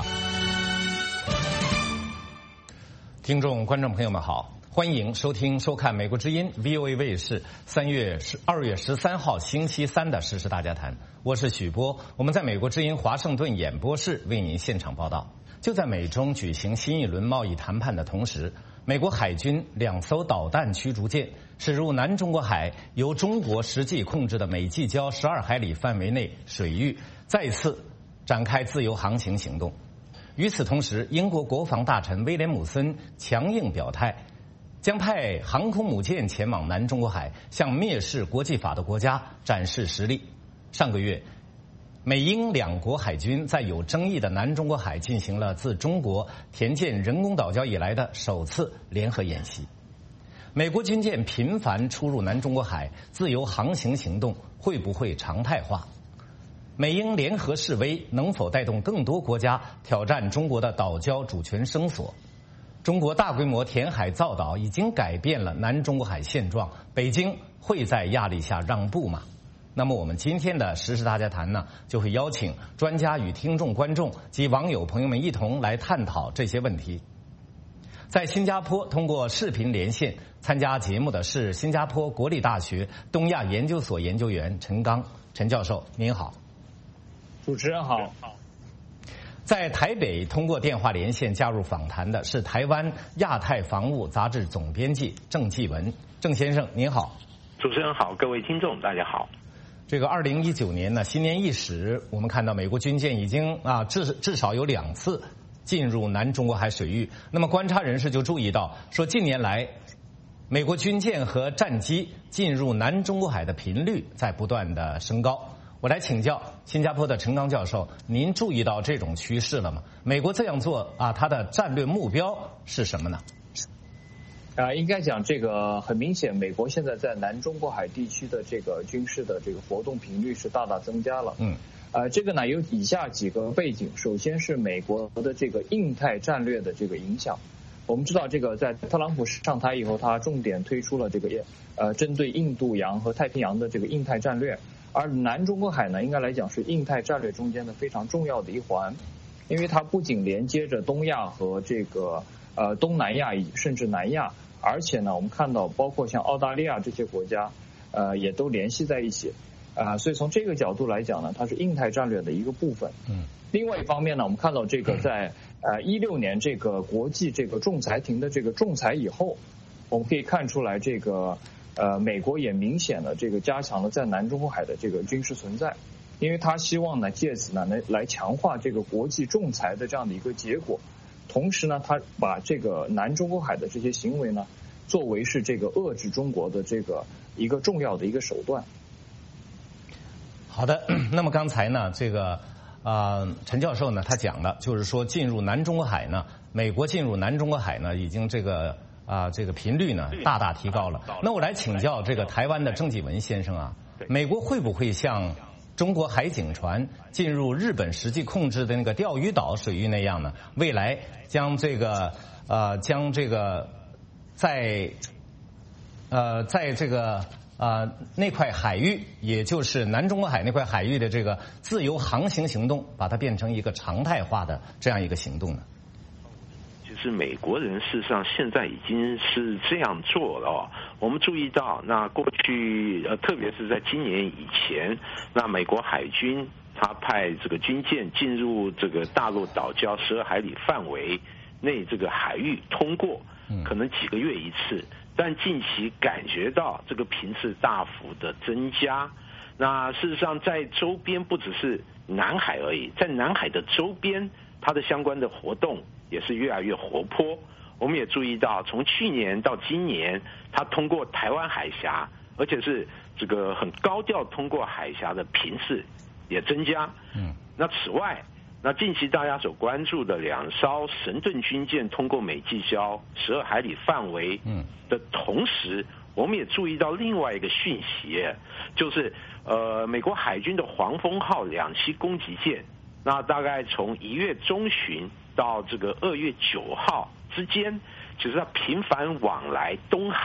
Speaker 14: 听众、观众朋友们好，欢迎收听、收看美国之音 V O A 卫视三月十二月十三号星期三的时事大家谈。我是许波，我们在美国之音华盛顿演播室为您现场报道。就在美中举行新一轮贸易谈判的同时，美国海军两艘导弹驱逐舰驶入南中国海由中国实际控制的美济礁十二海里范围内水域，再次展开自由航行行动。与此同时，英国国防大臣威廉姆森强硬表态，将派航空母舰前往南中国海，向蔑视国际法的国家展示实力。上个月，美英两国海军在有争议的南中国海进行了自中国填建人工岛礁以来的首次联合演习。美国军舰频繁出入南中国海，自由航行行动会不会常态化？美英联合示威能否带动更多国家挑战中国的岛礁主权声索？中国大规模填海造岛已经改变了南中国海现状，北京会在压力下让步吗？那么我们今天的时事大家谈呢，就会邀请专家与听众、观众及网友朋友们一同来探讨这些问题。在新加坡通过视频连线参加节目的是新加坡国立大学东亚研究所研究员陈刚，陈教授您好。
Speaker 15: 主持人好。
Speaker 14: 在台北通过电话连线加入访谈的是台湾亚太防务杂志总编辑郑继文，郑先生您好。
Speaker 16: 主持人好，各位听众大家好。
Speaker 14: 这个二零一九年呢，新年伊始，我们看到美国军舰已经啊至至少有两次进入南中国海水域。那么观察人士就注意到，说近年来美国军舰和战机进入南中国海的频率在不断的升高。我来请教新加坡的陈刚教授，您注意到这种趋势了吗？美国这样做啊，它的战略目标是什么呢？
Speaker 15: 啊，应该讲这个很明显，美国现在在南中国海地区的这个军事的这个活动频率是大大增加了。嗯，呃，这个呢有以下几个背景，首先是美国的这个印太战略的这个影响。我们知道，这个在特朗普上台以后，他重点推出了这个呃针对印度洋和太平洋的这个印太战略，而南中国海呢，应该来讲是印太战略中间的非常重要的一环，因为它不仅连接着东亚和这个呃东南亚甚至南亚。而且呢，我们看到包括像澳大利亚这些国家，呃，也都联系在一起，啊、呃，所以从这个角度来讲呢，它是印太战略的一个部分。嗯。另外一方面呢，我们看到这个在呃一六年这个国际这个仲裁庭的这个仲裁以后，我们可以看出来这个呃美国也明显的这个加强了在南中国海的这个军事存在，因为他希望呢借此呢来来强化这个国际仲裁的这样的一个结果。同时呢，他把这个南中国海的这些行为呢，作为是这个遏制中国的这个一个重要的一个手段。
Speaker 14: 好的，那么刚才呢，这个呃陈教授呢，他讲了，就是说进入南中国海呢，美国进入南中国海呢，已经这个啊、呃、这个频率呢大大提高了。那我来请教这个台湾的郑继文先生啊，美国会不会像中国海警船进入日本实际控制的那个钓鱼岛水域那样呢？未来将这个呃将这个在呃在这个呃那块海域，也就是南中国海那块海域的这个自由航行行动，把它变成一个常态化的这样一个行动呢？
Speaker 16: 是美国人事实上现在已经是这样做了、哦。我们注意到，那过去呃，特别是在今年以前，那美国海军他派这个军舰进入这个大陆岛礁十二海里范围内这个海域通过，可能几个月一次，但近期感觉到这个频次大幅的增加。那事实上，在周边不只是南海而已，在南海的周边，它的相关的活动也是越来越活泼。我们也注意到，从去年到今年，它通过台湾海峡，而且是这个很高调通过海峡的频次也增加。嗯，那此外，那近期大家所关注的两艘神盾军舰通过美济礁十二海里范围的同时，我们也注意到另外一个讯息，就是呃，美国海军的黄蜂号两栖攻击舰，那大概从一月中旬到这个二月九号之间，其实它频繁往来东海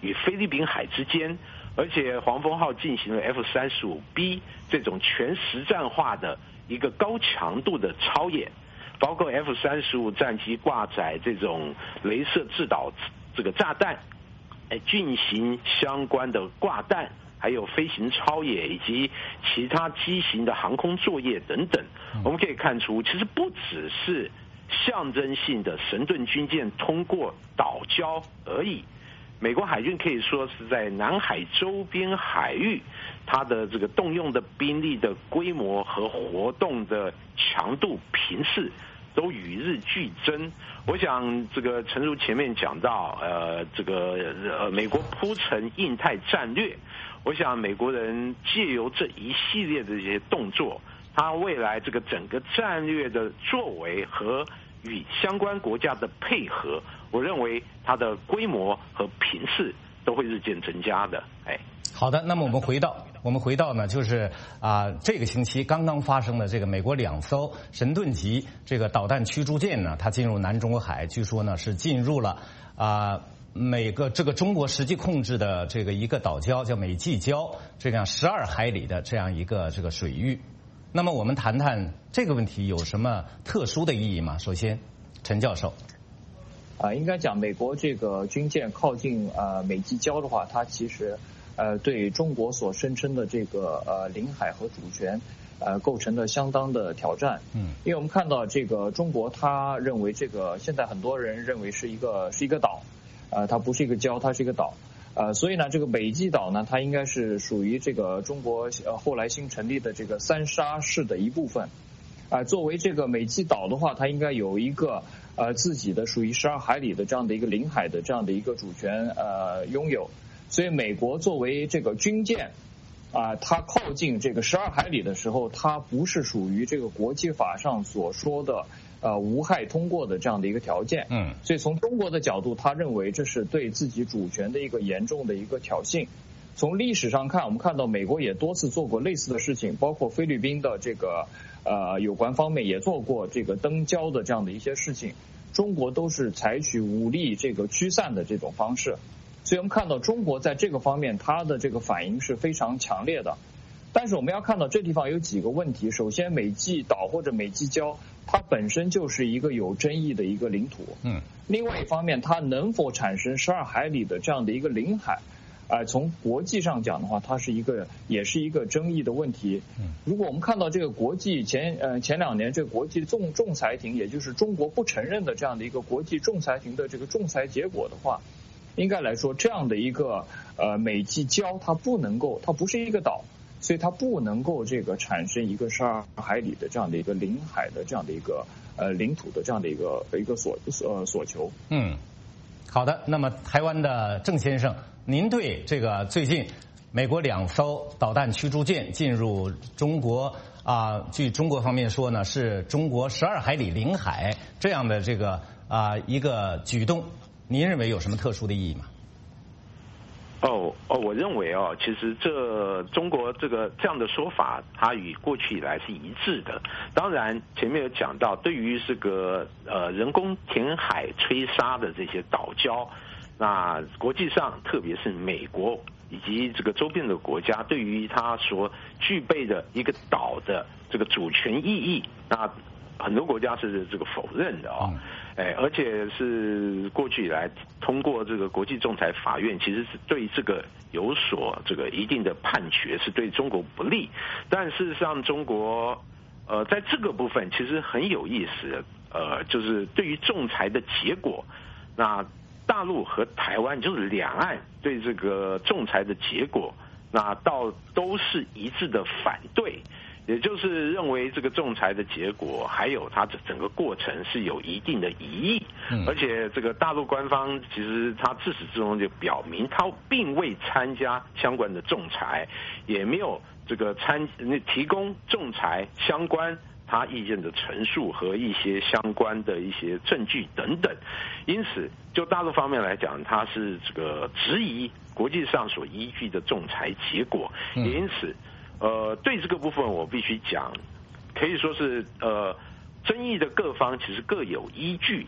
Speaker 16: 与菲律宾海之间，而且黄蜂号进行了 F 三十五 B 这种全实战化的一个高强度的操演，包括 F 三十五 战机挂载这种雷射制导这个炸弹，哎，进行相关的挂弹，还有飞行操演以及其他机型的航空作业等等。我们可以看出，其实不只是象征性的神盾军舰通过岛礁而已。美国海军可以说是在南海周边海域，它的这个动用的兵力的规模和活动的强度频次都与日俱增。我想这个诚如前面讲到，呃，这个呃美国铺陈印太战略，我想美国人借由这一系列的这些动作，他未来这个整个战略的作为和与相关国家的配合，我认为它的规模和频次都会日渐增加的。哎，
Speaker 14: 好的，那么我们回到我们回到呢，就是啊、呃，这个星期刚刚发生的这个美国两艘神盾级这个导弹驱逐舰呢，它进入南中国海，据说呢是进入了啊、呃、每个这个中国实际控制的这个一个岛礁叫美济礁这样十二海里的这样一个这个水域。那么我们谈谈这个问题有什么特殊的意义吗？首先，陈教授。
Speaker 15: 啊，应该讲美国这个军舰靠近呃美济礁的话，它其实呃对中国所声称的这个呃领海和主权呃构成了相当的挑战。嗯，因为我们看到这个中国，他认为这个现在很多人认为是一个是一个岛，呃，它不是一个礁，它是一个岛。呃，所以呢，这个美济岛呢，它应该是属于这个中国呃后来新成立的这个三沙市的一部分。啊、呃，作为这个美济岛的话，它应该有一个呃自己的属于十二海里的这样的一个领海的这样的一个主权呃拥有。所以美国作为这个军舰啊、呃，它靠近这个十二海里的时候，它不是属于这个国际法上所说的呃无害通过的这样的一个条件。嗯，所以从中国的角度，他认为这是对自己主权的一个严重的一个挑衅。从历史上看，我们看到美国也多次做过类似的事情，包括菲律宾的这个呃有关方面也做过这个登礁的这样的一些事情，中国都是采取武力这个驱散的这种方式。所以我们看到中国在这个方面它的这个反应是非常强烈的。但是我们要看到这地方有几个问题，首先美济岛或者美济礁它本身就是一个有争议的一个领土。嗯。另外一方面，它能否产生十二海里的这样的一个领海？呃，从国际上讲的话，它是一个也是一个争议的问题。如果我们看到这个国际前呃前两年这个国际仲仲裁庭，也就是中国不承认的这样的一个国际仲裁庭的这个仲裁结果的话，应该来说这样的一个呃美济礁它不能够，它不是一个岛，所以它不能够这个产生一个十二海里的这样的一个领海的这样的一个呃领土的这样的一个一个所呃所求。嗯。
Speaker 14: 好的，那么台湾的郑先生，您对这个最近美国两艘导弹驱逐舰进入中国啊、呃，据中国方面说呢，是中国十二海里领海这样的这个啊、呃、一个举动，您认为有什么特殊的意义吗？
Speaker 16: 哦哦，我认为哦，其实这中国这个这样的说法，它与过去以来是一致的。当然，前面有讲到，对于这个呃人工填海吹沙的这些岛礁，那国际上，特别是美国以及这个周边的国家，对于它所具备的一个岛的这个主权意义，那很多国家是这个否认的哦。哎，而且是过去以来通过这个国际仲裁法院，其实是对这个有所这个一定的判决，是对中国不利。但事实上，中国呃在这个部分其实很有意思，呃，就是对于仲裁的结果，那大陆和台湾就是两岸对这个仲裁的结果，那到都是一致的反对。也就是认为这个仲裁的结果，还有它的整个过程是有一定的疑义，嗯、而且这个大陆官方其实他自始至终就表明，他并未参加相关的仲裁，也没有这个参提供仲裁相关他意见的陈述和一些相关的一些证据等等。因此，就大陆方面来讲，他是这个质疑国际上所依据的仲裁结果，嗯、也因此。呃，对这个部分我必须讲，可以说是呃，争议的各方其实各有依据，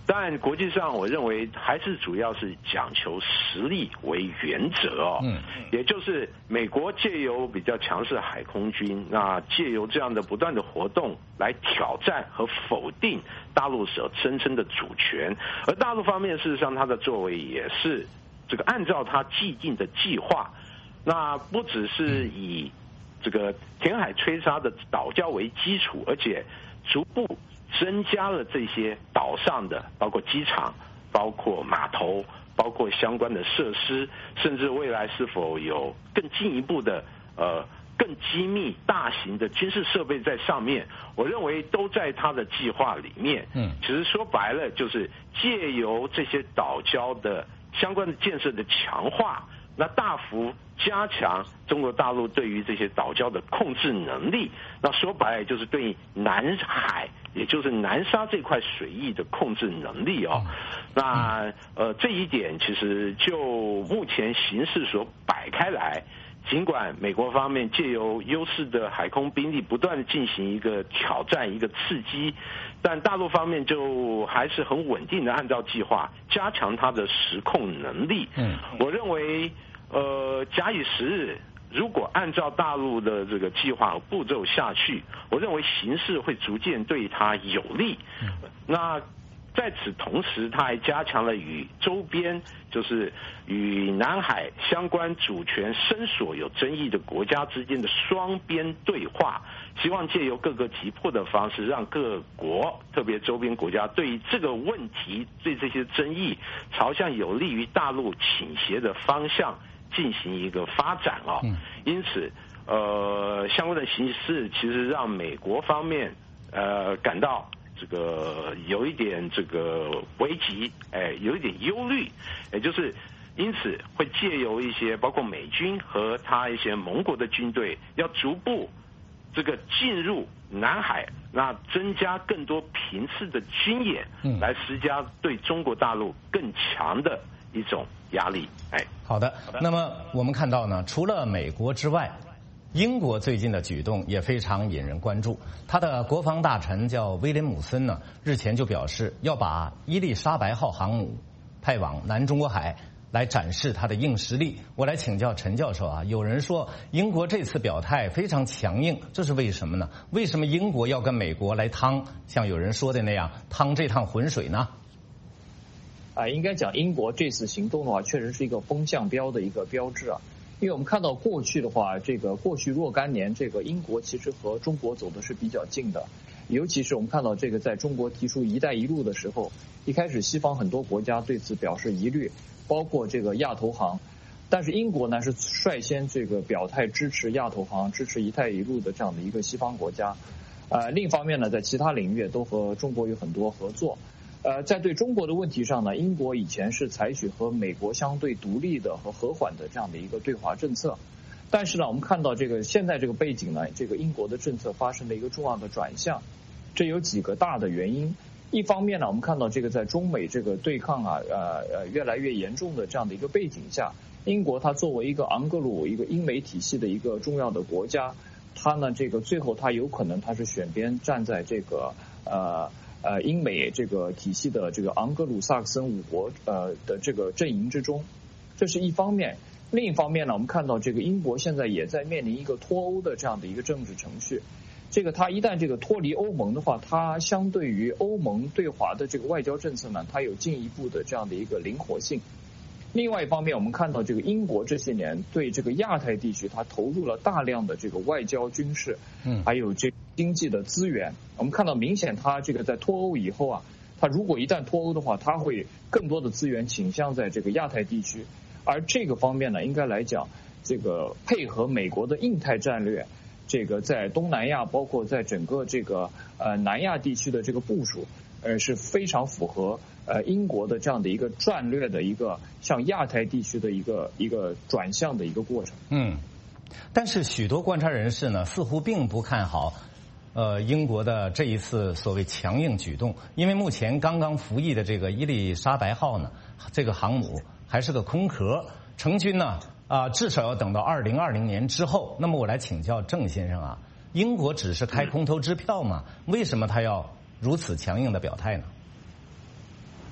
Speaker 16: 但国际上我认为还是主要是讲求实力为原则哦，嗯，也就是美国借由比较强势的海空军，那借由这样的不断的活动来挑战和否定大陆所声称的主权，而大陆方面事实上它的作为也是这个按照它既定的计划，那不只是以这个填海吹沙的岛礁为基础，而且逐步增加了这些岛上的包括机场、包括码头、包括相关的设施，甚至未来是否有更进一步的呃更机密大型的军事设备在上面，我认为都在他的计划里面。嗯，其实说白了就是借由这些岛礁的相关的建设的强化，那大幅加强中国大陆对于这些岛礁的控制能力，那说白了就是对南海，也就是南沙这块水域的控制能力哦。那呃这一点其实就目前形势所摆开来，尽管美国方面借由优势的海空兵力不断进行一个挑战、一个刺激，但大陆方面就还是很稳定的按照计划加强它的实控能力。嗯，我认为。呃，假以时日，如果按照大陆的这个计划和步骤下去，我认为形势会逐渐对它有利。那在此同时，它还加强了与周边，就是与南海相关主权深所有争议的国家之间的双边对话，希望借由各个急迫的方式，让各国，特别周边国家，对于这个问题、对这些争议，朝向有利于大陆倾斜的方向进行一个发展啊、哦，因此，呃，相关的形势其实让美国方面呃感到这个有一点这个危急，哎，有一点忧虑，也就是因此会借由一些包括美军和他一些盟国的军队，要逐步这个进入南海，那增加更多频次的军演，来施加对中国大陆更强的一种压力。哎，
Speaker 14: 好的。那么我们看到呢，除了美国之外，英国最近的举动也非常引人关注。他的国防大臣叫威廉姆森呢，日前就表示要把伊丽莎白号航母派往南中国海，来展示他的硬实力。我来请教陈教授啊，有人说英国这次表态非常强硬，这是为什么呢？为什么英国要跟美国来趟，像有人说的那样趟这趟浑水呢？
Speaker 15: 啊，应该讲英国这次行动的话，确实是一个风向标的一个标志啊。因为我们看到过去的话，这个过去若干年，这个英国其实和中国走的是比较近的。尤其是我们看到这个在中国提出“一带一路”的时候，一开始西方很多国家对此表示疑虑，包括这个亚投行。但是英国呢是率先这个表态支持亚投行、支持“一带一路”的这样的一个西方国家。呃，另一方面呢，在其他领域都和中国有很多合作。呃，在对中国的问题上呢，英国以前是采取和美国相对独立的和和缓的这样的一个对华政策，但是呢，我们看到这个现在这个背景呢，这个英国的政策发生了一个重要的转向，这有几个大的原因。一方面呢，我们看到这个在中美这个对抗啊，呃呃越来越严重的这样的一个背景下，英国它作为一个昂格鲁一个英美体系的一个重要的国家，它呢这个最后它有可能它是选边站在这个呃。呃，英美这个体系的这个昂格鲁萨克森五国呃的这个阵营之中，这是一方面。另一方面呢，我们看到这个英国现在也在面临一个脱欧的这样的一个政治程序。这个它一旦这个脱离欧盟的话，它相对于欧盟对华的这个外交政策呢，它有进一步的这样的一个灵活性。另外一方面，我们看到这个英国这些年对这个亚太地区，它投入了大量的这个外交、军事，嗯，还有这经济的资源。我们看到明显，它这个在脱欧以后啊，它如果一旦脱欧的话，它会更多的资源倾向在这个亚太地区。而这个方面呢，应该来讲，这个配合美国的印太战略，这个在东南亚，包括在整个这个呃南亚地区的这个部署，呃是非常符合。呃，英国的这样的一个战略的一个向亚太地区的一个一个转向的一个过程。
Speaker 14: 嗯，但是许多观察人士呢，似乎并不看好，呃，英国的这一次所谓强硬举动，因为目前刚刚服役的这个伊丽莎白号呢，这个航母还是个空壳，成军呢啊、呃，至少要等到二零二零年之后。那么我来请教郑先生啊，英国只是开空头支票吗？为什么他要如此强硬的表态呢？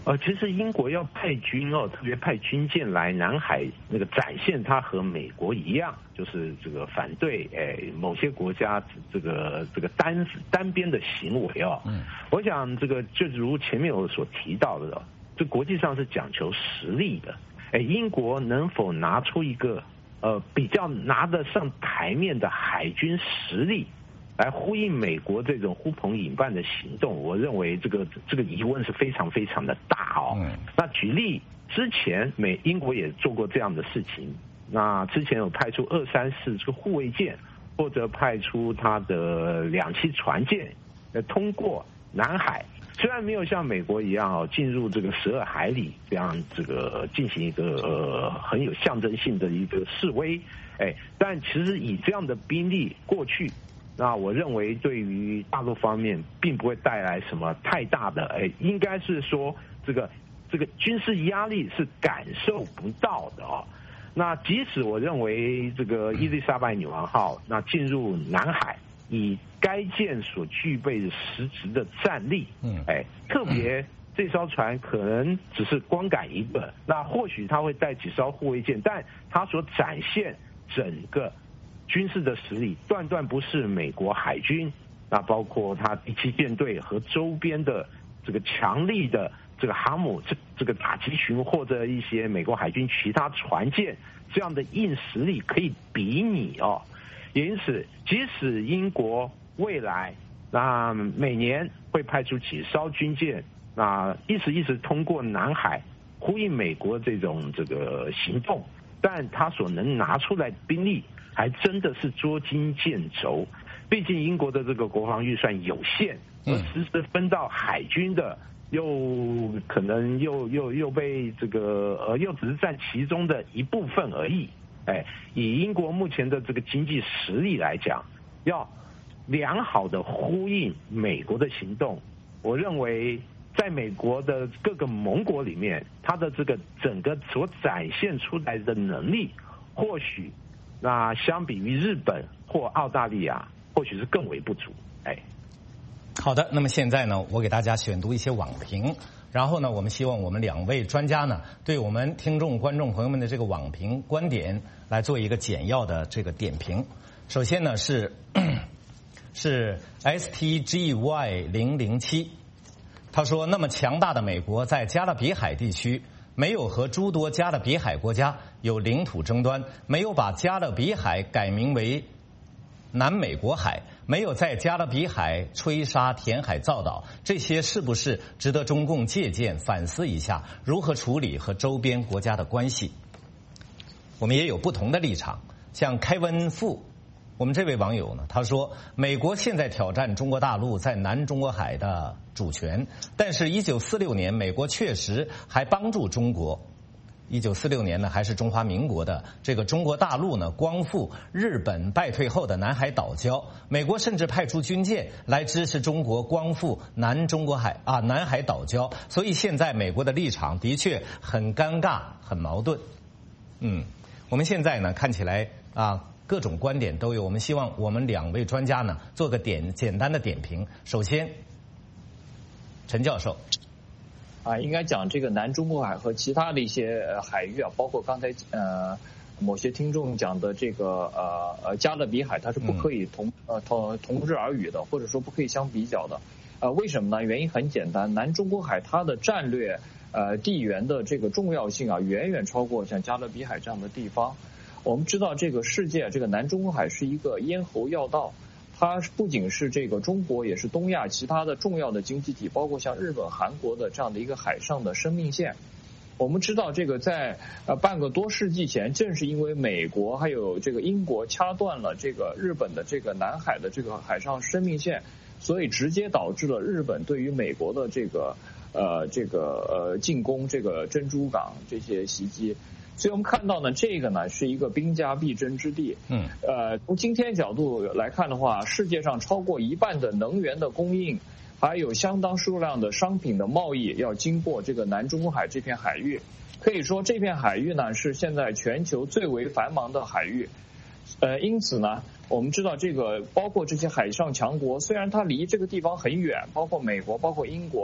Speaker 16: 呃，其实英国要派军哦，特别派军舰来南海，那个展现它和美国一样，就是这个反对诶某些国家这个这个单单边的行为哦。嗯，我想这个就如前面我所提到的，这国际上是讲求实力的。诶，英国能否拿出一个呃比较拿得上台面的海军实力？来呼应美国这种呼朋引伴的行动，我认为这个这个疑问是非常非常的大哦。嗯、那举例之前美英国也做过这样的事情，那之前有派出二三四这个护卫舰，或者派出它的两栖船舰，呃，通过南海，虽然没有像美国一样哦进入这个十二海里这样这个进行一个呃很有象征性的一个示威，哎，但其实以这样的兵力过去。那我认为对于大陆方面并不会带来什么太大的，哎，应该是说这个这个军事压力是感受不到的哦。那即使我认为这个伊丽莎白女王号那进入南海，以该舰所具备的实质的战力，嗯，哎，特别这艘船可能只是光杆一个，那或许它会带几艘护卫舰，但它所展现整个军事的实力断断不是美国海军，那包括它第七舰队和周边的这个强力的这个航母这这个打击群或者一些美国海军其他船舰这样的硬实力可以比拟哦。因此，即使英国未来那每年会派出几艘军舰，那一直一直通过南海呼应美国这种这个行动，但它所能拿出来兵力。还真的是捉襟见肘，毕竟英国的这个国防预算有限，而实时分到海军的又可能又又又被这个呃又只是占其中的一部分而已。哎，以英国目前的这个经济实力来讲，要良好的呼应美国的行动，我认为在美国的各个盟国里面，它的这个整个所展现出来的能力，或许。那相比于日本或澳大利亚，或许是更为不足。哎，
Speaker 14: 好的，那么现在呢，我给大家选读一些网评，然后呢，我们希望我们两位专家呢，对我们听众、观众朋友们的这个网评观点来做一个简要的这个点评。首先呢是是 S T G Y 零零七，他说，那么强大的美国在加勒比海地区。没有和诸多加勒比海国家有领土争端，没有把加勒比海改名为南美国海，没有在加勒比海吹沙填海造岛，这些是不是值得中共借鉴反思一下，如何处理和周边国家的关系？我们也有不同的立场，像开温富。我们这位网友呢，他说，美国现在挑战中国大陆在南中国海的主权，但是一九四六年美国确实还帮助中国，一九四六年呢还是中华民国的这个中国大陆呢光复日本败退后的南海岛礁，美国甚至派出军舰来支持中国光复南中国海啊南海岛礁，所以现在美国的立场的确很尴尬很矛盾。嗯，我们现在呢看起来啊各种观点都有，我们希望我们两位专家呢做个点简单的点评。首先，陈教授，
Speaker 15: 啊，应该讲这个南中国海和其他的一些海域啊，包括刚才呃某些听众讲的这个呃呃加勒比海，它是不可以同呃同同日而语的，或者说不可以相比较的。呃，为什么呢？原因很简单，南中国海它的战略呃地缘的这个重要性啊，远远超过像加勒比海这样的地方。我们知道，这个世界，这个南中国海是一个咽喉要道，它不仅是这个中国，也是东亚其他的重要的经济体，包括像日本、韩国的这样的一个海上的生命线。我们知道，这个在呃半个多世纪前，正是因为美国还有这个英国掐断了这个日本的这个南海的这个海上生命线，所以直接导致了日本对于美国的这个呃这个呃进攻这个珍珠港这些袭击。所以我们看到呢，这个呢是一个兵家必争之地。嗯，呃，从今天角度来看的话，世界上超过一半的能源的供应，还有相当数量的商品的贸易，要经过这个南中国海这片海域。可以说，这片海域呢是现在全球最为繁忙的海域。呃，因此呢，我们知道这个包括这些海上强国，虽然它离这个地方很远，包括美国、包括英国，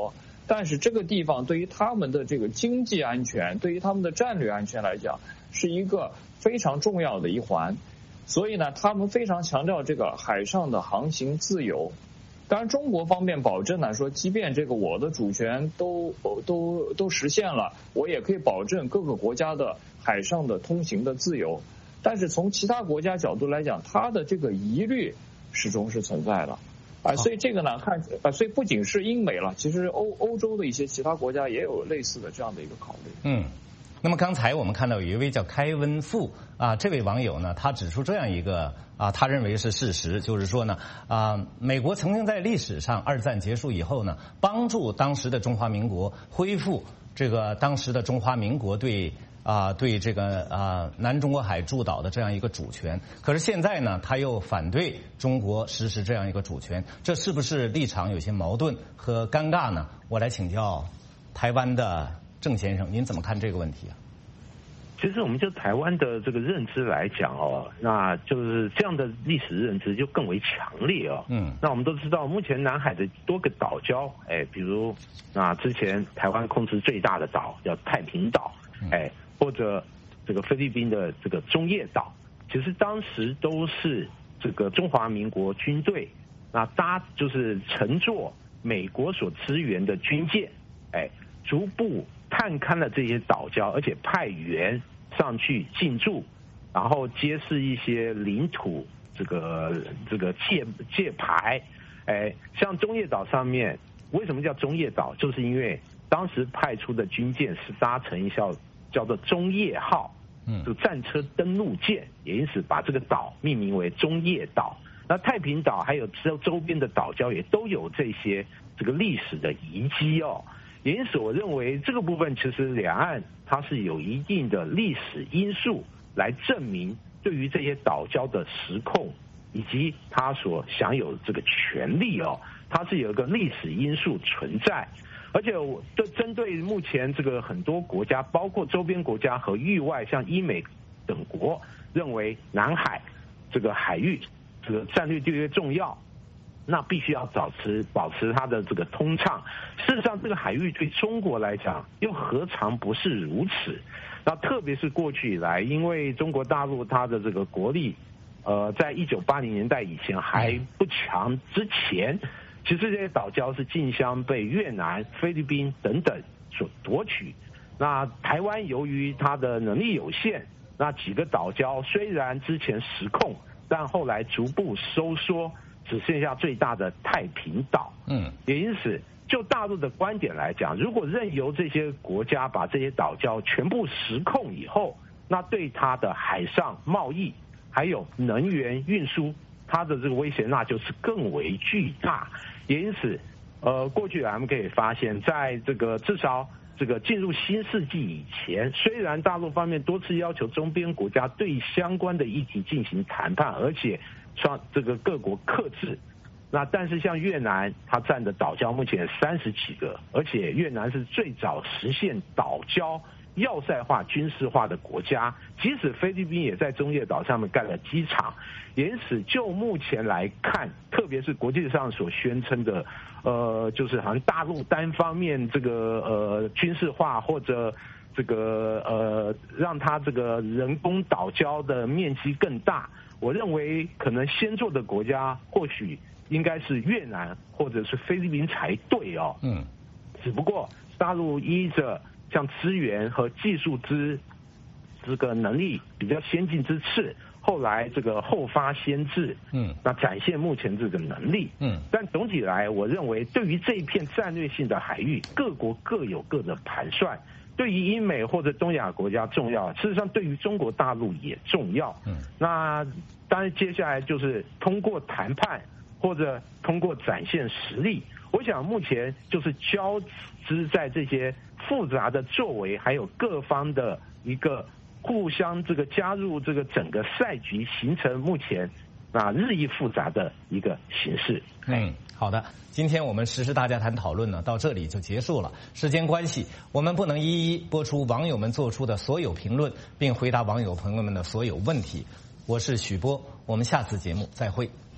Speaker 15: 但是这个地方对于他们的这个经济安全，对于他们的战略安全来讲，是一个非常重要的一环。所以呢，他们非常强调这个海上的航行自由。当然，中国方面保证呢，说即便这个我的主权都都都实现了，我也可以保证各个国家的海上的通行的自由。但是从其他国家角度来讲，它的这个疑虑始终是存在的。啊，所以这个呢，看啊，所以不仅是英美了，其实欧欧洲的一些其他国家也有类似的这样的一个考虑。
Speaker 14: 嗯。那么刚才我们看到有一位叫开温富啊，这位网友呢，他指出这样一个啊，他认为是事实，就是说呢啊，美国曾经在历史上二战结束以后呢，帮助当时的中华民国恢复这个当时的中华民国对啊对这个啊南中国海诸岛的这样一个主权。可是现在呢，他又反对中国实施这样一个主权，这是不是立场有些矛盾和尴尬呢？我来请教台湾的郑先生，您怎么看这个问题啊？
Speaker 16: 其实我们就台湾的这个认知来讲哦，那就是这样的历史认知就更为强烈哦。嗯，那我们都知道，目前南海的多个岛礁，哎，比如那之前台湾控制最大的岛叫太平岛，哎，或者这个菲律宾的这个中业岛，其实当时都是这个中华民国军队那搭就是乘坐美国所支援的军舰，哎，逐步探勘了这些岛礁，而且派员上去进驻，然后揭示一些领土这个这个界界牌。哎，像中业岛上面，为什么叫中业岛？就是因为当时派出的军舰是搭乘一艘叫做中业号，嗯，就战车登陆舰，也因此把这个岛命名为中业岛。那太平岛还有周周边的岛礁也都有这些这个历史的遗迹哦。也因此，我认为这个部分其实两岸它是有一定的历史因素来证明对于这些岛礁的实控以及它所享有这个权利哦，它是有一个历史因素存在。而且我就针对目前这个很多国家，包括周边国家和域外像英美等国，认为南海这个海域这个战略地位重要，那必须要保持保持它的这个通畅。事实上，这个海域对中国来讲，又何尝不是如此？那特别是过去以来，因为中国大陆它的这个国力，呃，在一九八零年代以前还不强之前，其实这些岛礁是竞相被越南、菲律宾等等所夺取。那台湾由于它的能力有限，那几个岛礁虽然之前实控，但后来逐步收缩，只剩下最大的太平岛。嗯，也因此，就大陆的观点来讲，如果任由这些国家把这些岛礁全部实控以后，那对它的海上贸易还有能源运输，它的这个威胁那就是更为巨大。也因此，呃，过去我们可以发现，在这个至少这个进入新世纪以前，虽然大陆方面多次要求周边国家对相关的议题进行谈判，而且双这个各国克制，那但是像越南，它占的岛礁目前三十几个，而且越南是最早实现岛礁要塞化、军事化的国家。即使菲律宾也在中业岛上面盖了机场，因此就目前来看，特别是国际上所宣称的，呃，就是好像大陆单方面这个呃军事化或者这个呃让它这个人工岛礁的面积更大。我认为可能先做的国家或许应该是越南或者是菲律宾才对哦。嗯，只不过大陆依着像资源和技术之这个能力比较先进之次，后来这个后发先至，嗯，那展现目前这个能力，嗯，但总体来，我认为对于这一片战略性的海域，各国各有各的盘算。对于英美或者东亚国家重要，事实上对于中国大陆也重要。嗯，那当然接下来就是通过谈判或者通过展现实力。我想目前就是交织在这些复杂的作为，还有各方的一个互相这个加入这个整个赛局，形成目前啊日益复杂的一个形势。
Speaker 14: 嗯，好的，今天我们时事大家谈讨论呢到这里就结束了。时间关系，我们不能一一播出网友们做出的所有评论，并回答网友朋友们的所有问题。我是许波，我们下次节目再会。